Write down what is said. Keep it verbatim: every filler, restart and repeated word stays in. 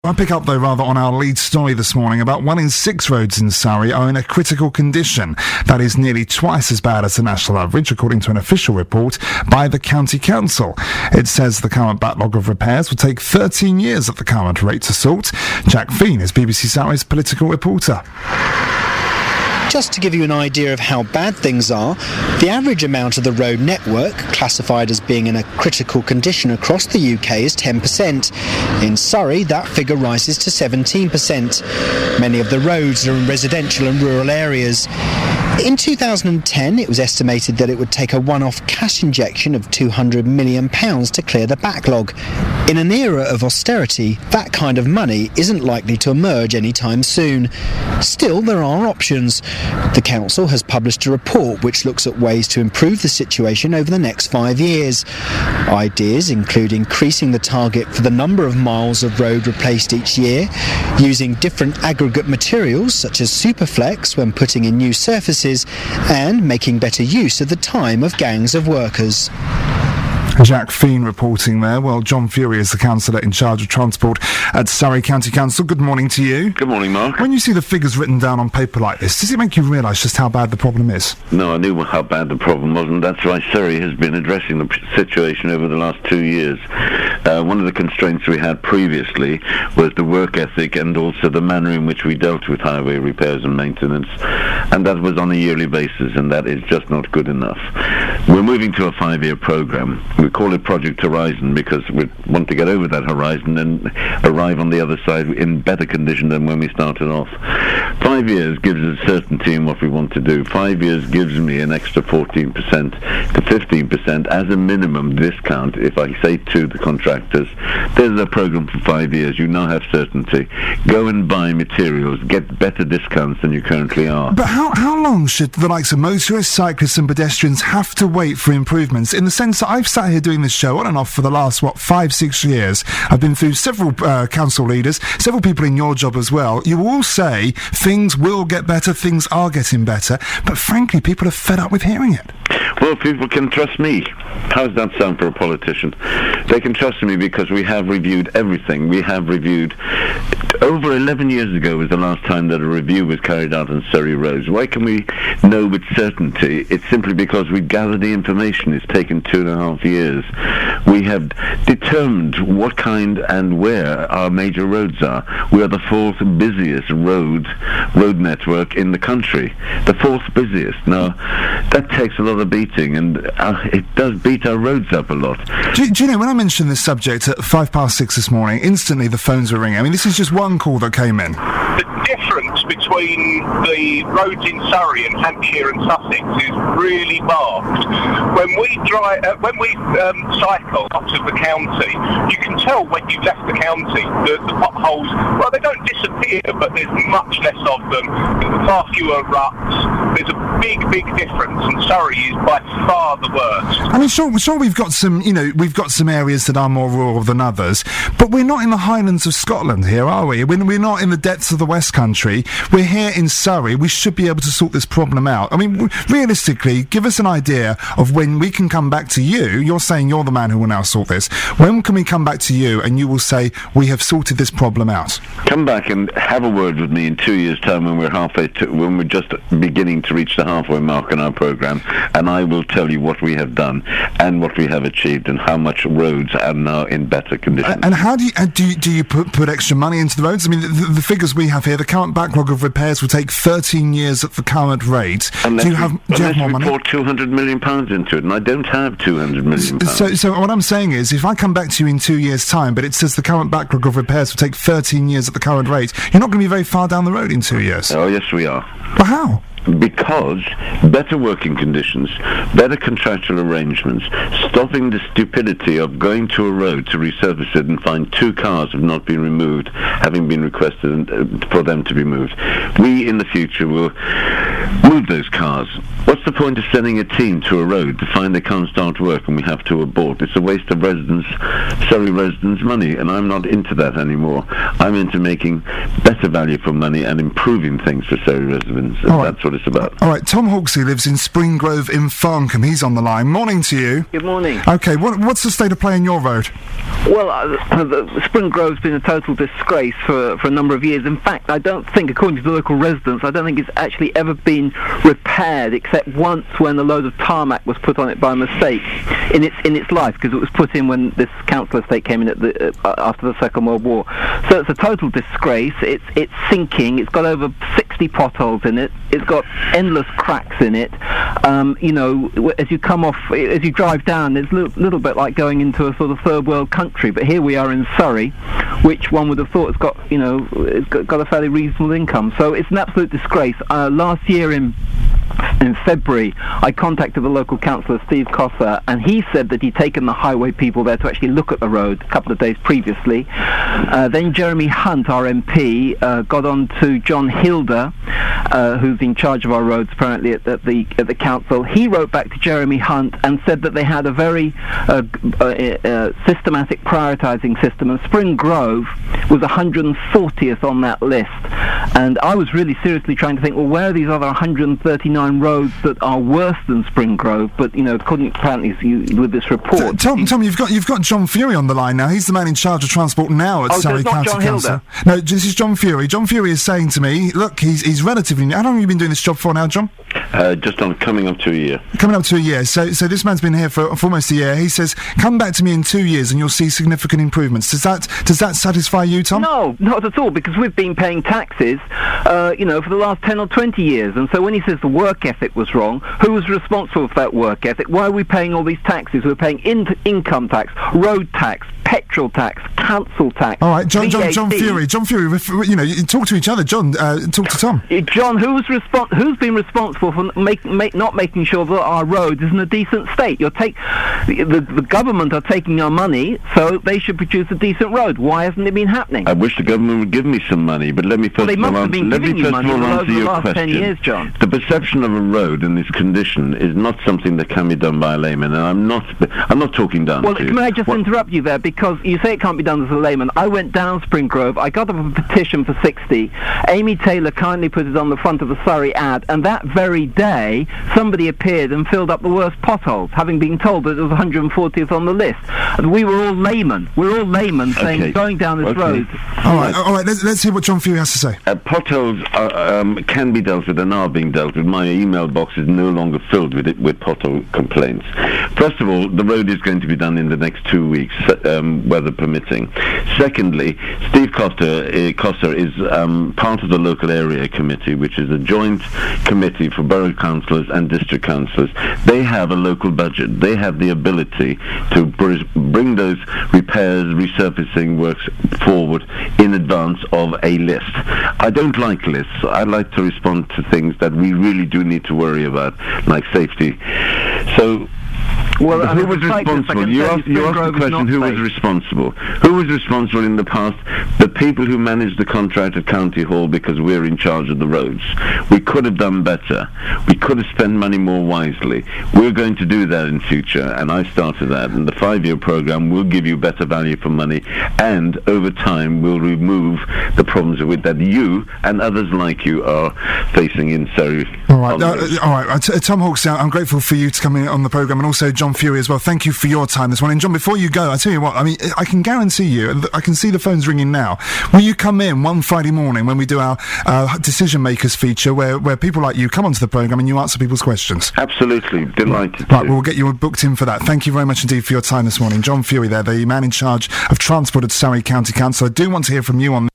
I pick up, though, rather on our lead story this morning about one in six roads in Surrey are in a critical condition. That is nearly twice as bad as the national average, according to an official report by the County Council. It says the current backlog of repairs will take thirteen years at the current rate to sort. Jack Feen is B B C Surrey's political reporter. Just to give you an idea of how bad things are, the average amount of the road network classified as being in a critical condition across the U K is ten percent. In Surrey, that figure rises to seventeen percent. Many of the roads are in residential and rural areas. In two thousand ten, it was estimated that it would take a one-off cash injection of two hundred million pounds to clear the backlog. In an era of austerity, that kind of money isn't likely to emerge anytime soon. Still, there are options. The council has published a report which looks at ways to improve the situation over the next five years. Ideas include increasing the target for the number of miles of road replaced each year, using different aggregate materials such as Superflex when putting in new surfaces, and making better use of the time of gangs of workers. Jack Feen reporting there. Well, John Fury is the councillor in charge of transport at Surrey County Council. Good morning to you. Good morning, Mark. When you see the figures written down on paper like this, does it make you realise just how bad the problem is? No, I knew how bad the problem was, and that's why Surrey has been addressing the situation over the last two years. Uh, one of the constraints we had previously was the work ethic and also the manner in which we dealt with highway repairs and maintenance, and that was on a yearly basis, and that is just not good enough. We're moving to a five-year programme. We call it Project Horizon because we want to get over that horizon and arrive on the other side in better condition than when we started off. Five years gives us certainty in what we want to do. Five years gives me an extra fourteen percent to fifteen percent as a minimum discount. If I say to the contractors, there's a program for five years, you now have certainty. Go and buy materials, get better discounts than you currently are. But how, how long should the likes of motorists, cyclists and pedestrians have to wait for improvements? In the sense that I've sat here doing this show on and off for the last, what, five, six years. I've been through several uh, council leaders, several people in your job as well. You all say things will get better, things are getting better, but frankly, people are fed up with hearing it. Well, people can trust me. How does that sound for a politician? They can trust me because we have reviewed everything. We have reviewed... Over eleven years ago was the last time that a review was carried out on Surrey roads. Why can we know with certainty? It's simply because we gathered the information. It's taken two and a half years. We have determined what kind and where our major roads are. We are the fourth busiest road road network in the country. The fourth busiest. Now, that takes a lot of beating, and uh, it does beat our roads up a lot. Do, do you know, when I mentioned this subject at five past six this morning, instantly the phones were ringing. I mean, this is just one call that came in. The difference between the roads in Surrey and Hampshire and Sussex is really marked. When we drive, uh, when we um, cycle up to the county, you can tell when you've left the county that the potholes, well, they don't disappear, but there's much less of them. Far fewer ruts. There's a big, big difference, and Surrey is by far the worst. I mean, sure, sure, we've got some, you know, we've got some areas that are more rural than others, but we're not in the Highlands of Scotland here, are we? We're, we're not in the depths of the West Country. We're here in Surrey. We should be able to sort this problem out. I mean, w- realistically, give us an idea of when we can come back to you. You're saying you're the man who will now sort this. When can we come back to you and you will say, we have sorted this problem out? Come back and have a word with me in two years' time when we're halfway to, when we're just beginning to reach the halfway mark in our programme, and I will tell you what we have done and what we have achieved and how much roads are now in better condition. And how do you, uh, do you, do you put, put extra money into the roads? I mean, the, the figures we have here, the current backlog of repairs will take thirteen years at the current rate. Unless do you have, we, do you have more we money? pour two hundred million pounds into it, and I don't have two hundred million pounds. So, so what I'm saying is, if I come back to you in two years' time, but it says the current backlog of repairs will take thirteen years at the current rate, you're not going to be very far down the road in two years. Oh, yes, we are. But how? Because better working conditions, better contractual arrangements, stopping the stupidity of going to a road to resurface it and find two cars have not been removed, having been requested uh, for them to be moved. We, in the future, will move those cars. What's the point of sending a team to a road to find they can't start work and we have to abort? It's a waste of residents, Surrey residents' money, and I'm not into that anymore. I'm into making better value for money and improving things for Surrey residents, and All right. that's what what it's about. All right, Tom Hawksey lives in Spring Grove in Farncombe. He's on the line. Morning to you. Good morning. Okay, what, what's the state of play in your road? Well, uh, the Spring Grove's been a total disgrace for, for a number of years. In fact, I don't think, according to the local residents, I don't think it's actually ever been repaired except once when a load of tarmac was put on it by mistake in its in its life, because it was put in when this council estate came in at the, uh, after the Second World War. So it's a total disgrace. It's it's sinking. It's got over sixty potholes in it. It's got endless cracks in it. Um, you know, as you come off, as you drive down, it's a little, little bit like going into a sort of third world country. But here we are in Surrey, which one would have thought has got, you know, it's got, got a fairly reasonable income. So it's an absolute disgrace. Uh, last year in in February, I contacted the local councillor, Steve Cosser, and he said that he'd taken the highway people there to actually look at the road a couple of days previously. Uh, then Jeremy Hunt, our M P, uh, got on to John Hilder, uh, who's in charge of our roads apparently at, at the at the council. He wrote back to Jeremy Hunt and said that they had a very uh, uh, uh, systematic prioritising system, and Spring Grove was one hundred fortieth on that list. And I was really seriously trying to think, well, where are these other one hundred thirty-nine roads that are worse than Spring Grove? But, you know, couldn't apparently see with this report. So, Tom, Tom, you've got you've got John Fury on the line now. He's the man in charge of transport now at oh, Surrey so County John Council. Hilder. No, this is John Fury. John Fury is saying to me, look, he's he's relatively new. How long have you been doing this job for now, John? Uh, just on coming up to a year. Coming up to a year. So so this man's been here for, for almost a year. He says, come back to me in two years and you'll see significant improvements. Does that does that satisfy you, Tom? No, not at all, because we've been paying taxes, uh, you know, for the last ten or twenty years. And so when he says the work ethic was wrong, who was responsible for that work ethic? Why are we paying all these taxes? We're paying in- income tax, road tax, petrol tax, council tax. All right, John, John, V A T. John Fury, John Fury. Ref- you know, you talk to each other. John, uh, talk to Tom. John, who's respon- Who's been responsible for make, make, not making sure that our road is in a decent state? You're take the, the the government are taking our money, so they should produce a decent road. Why hasn't it been happening? I wish the government would give me some money, but let me first well, they of must all have been answer, let giving me you first money of all over answer the your last question. ten years, John. The perception of a road in this condition is not something that can be done by a layman, and I'm not I'm not talking down well, to you. May I just what? interrupt you there, because you say it can't be done as a layman. I went down Spring Grove, I got up a petition for sixty, Amy Taylor kindly put it on the front of the Surrey ad, and that very day somebody appeared and filled up the worst potholes, having been told that it was one hundred fortieth on the list. And we were all laymen. We're all laymen saying, okay. going down this okay. road. All right, all right. Let's, let's hear what John Fury has to say. Uh, potholes are, um, can be dealt with and are being dealt with. My email box is no longer filled with it with pothole complaints. First of all, the road is going to be done in the next two weeks, um, weather permitting. Secondly, Steve Coster, uh, Coster is um, part of the local area committee, which is a joint committee for borough councillors and district councillors. They have a local budget. They have the ability to br- bring those repairs, resurfacing works forward in advance of a list. I don't like lists. I like to respond to things that we really do need to worry about, like safety. So, Well, who was responsible? You asked, you asked the question, who was responsible? Who was responsible in the past? The people who managed the contract at County Hall, because we're in charge of the roads. We could have done better. We could have spent money more wisely. We're going to do that in future, and I started that. And the five-year program will give you better value for money, and over time will remove the problems with that you and others like you are facing in Surrey. All right, uh, all right. Uh, t- Tom Hawksey, I'm grateful for you to come in on the programme, and also John Fury as well. Thank you for your time this morning. John, before you go, I tell you what, I mean, I can guarantee you, I can see the phones ringing now. Will you come in one Friday morning when we do our uh, Decision Makers feature, where, where people like you come onto the programme and you answer people's questions? Absolutely, delighted Right, to. well, we'll get you booked in for that. Thank you very much indeed for your time this morning. John Fury there, the man in charge of transport at Surrey County Council. I do want to hear from you on